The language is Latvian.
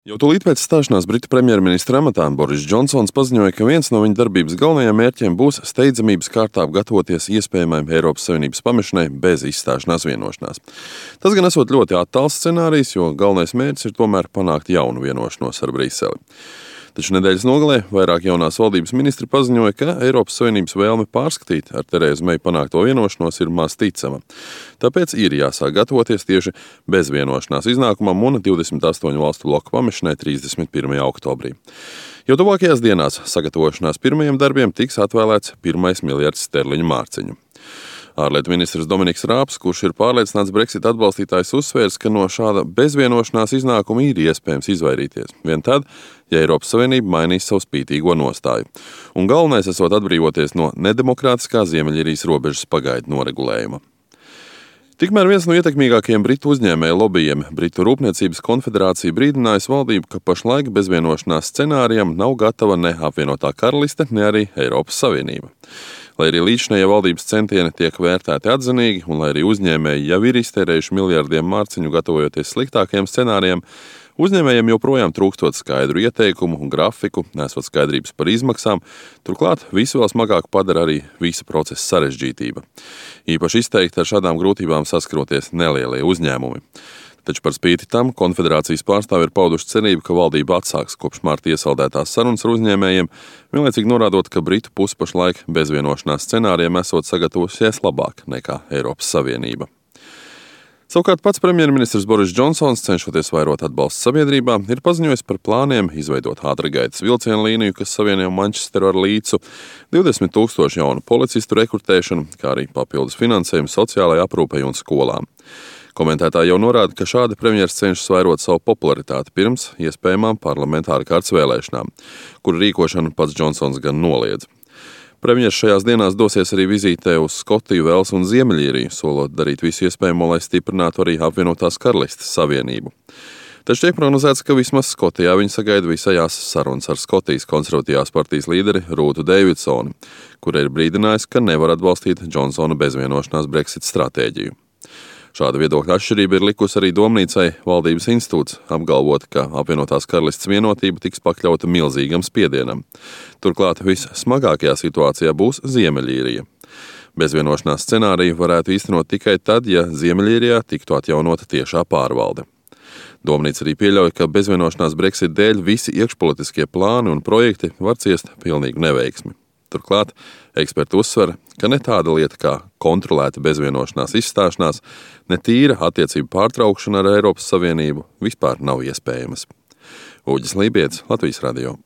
Jau tūlīt pēc stāšanās Britu premjerministra amatā Boris Džonsons paziņoja, ka viens no viņa darbības galvenajiem mērķiem būs steidzamības kārtā gatavoties iespējamai Eiropas Savienības pamešanai bez izstāšanās vienošanās. Tas gan esot ļoti attāls scenārijs, jo galvenais mērķis ir tomēr panākt jaunu vienošanos ar Briseli. Taču nedēļas nogalē vairāk jaunās valdības ministri paziņoja, ka Eiropas Savienības vēlme pārskatīt ar Terēzu Meiju panākto vienošanos ir maz ticama. Tāpēc ir jāsāk gatavoties tieši bez vienošanās iznākumam un 28 valstu bloka pamešanai 31. oktobrī. Jau tuvākajās dienās sagatavošanās pirmajiem darbiem tiks atvēlēts 1 miljards sterliņu mārciņu. Ārlietu ministrs Dominiks Rāps, kurš ir pārliecināts Brexit atbalstītājs, uzsvērs, ka no šāda bezvienošanās iznākuma ir iespējams izvairīties. Vien tad, ja Eiropas Savienība mainīs savu spītīgo nostāju. Un galvenais esot atbrīvoties no nedemokrātiskā Ziemeļīrijas robežas pagaidu noregulējuma. Tikmēr viens no ietekmīgākajiem britu uzņēmēju lobbyiem, Britu Rūpniecības konfederācija, brīdinājusi valdību, ka pašlaik bezvienošanās scenārijam nav gatava ne apvienotā karaliste, ne arī Eiropas Savienība. Lai arī līdzinējie valdības centieni tiek vērtēti atzinīgi, un lai arī uzņēmēji jau ir iztērējuši miljardiem mārciņu gatavojoties sliktākajiem scenārijiem, uzņēmējiem joprojām trūkstot skaidru ieteikumu un grafiku, nesot skaidrības par izmaksām, turklāt visu vēl smagāk padara arī visa procesa sarežģītība. Īpaši izteikti ar šādām grūtībām saskaroties nelielie uzņēmumi. Taču par spīti tam konfederācijas pārstāvi ir pauduši cerību, ka valdība atsāks kopš marta iesaldētās sarunas ar uzņēmējiem, vienlaicīgi norādot, ka Britu puse pašlaik bezvienošanās scenārijiem esot sagatavojusies labāk nekā Eiropas Savienība. Savukārt pats premjerministrs Boris Džonsons, cenšoties vairot atbalstu sabiedrībā, ir paziņojis par plāniem izveidot ātrgaitas vilcienu līniju, kas savieno Manchesteru ar Līdzu, 20 000 jaunu policistu rekrutēšanu, kā arī papildus finansējumu sociālajai aprūpei un skolām. Komentētāji jau norāda, ka šādi premjers cenšas vairot savu popularitāti pirms iespējamām parlamentāra kārtas vēlēšanām, kuru rīkošanu pats Džonsons gan noliedz. Premjers šajās dienās dosies arī vizītē uz Skotiju, Velsu un Ziemeļīriju, solot darīt visu iespējamo, lai stiprinātu arī apvienotās karalistes savienību. Taču tiek prognozēts, ka vismaz Skotijā viņi sagaida visajās sarunas ar Skotijas konservatīvās partijas līderi Rūtu Deividsoni, kura ir brīdinājusi, ka nevar atbalstīt Džonsona bezvienošanās Brexit stratēģiju. Šāda viedokļa atšķirība ir likusi arī Domnīcai valdības institūts, apgalvot, ka apvienotās karalistes vienotība tiks pakļauta milzīgam spiedienam. Turklāt vissmagākajā situācijā būs Ziemeļīrija. Bezvienošanās scenāriju varētu īstenot tikai tad, ja Ziemeļīrijā tiktu atjaunota tiešā pārvalde. Domnīca arī pieļauj, ka bezvienošanās Brexit dēļ visi iekšpolitiskie plāni un projekti var ciest pilnīgu neveiksmi. Turklāt eksperti uzsver, ka ne tāda lieta kā kontrolēta bezvienošanās izstāšanās, ne tīra attiecību pārtraukšana ar Eiropas Savienību vispār nav iespējamas. Uģis Lībietis, Latvijas radio.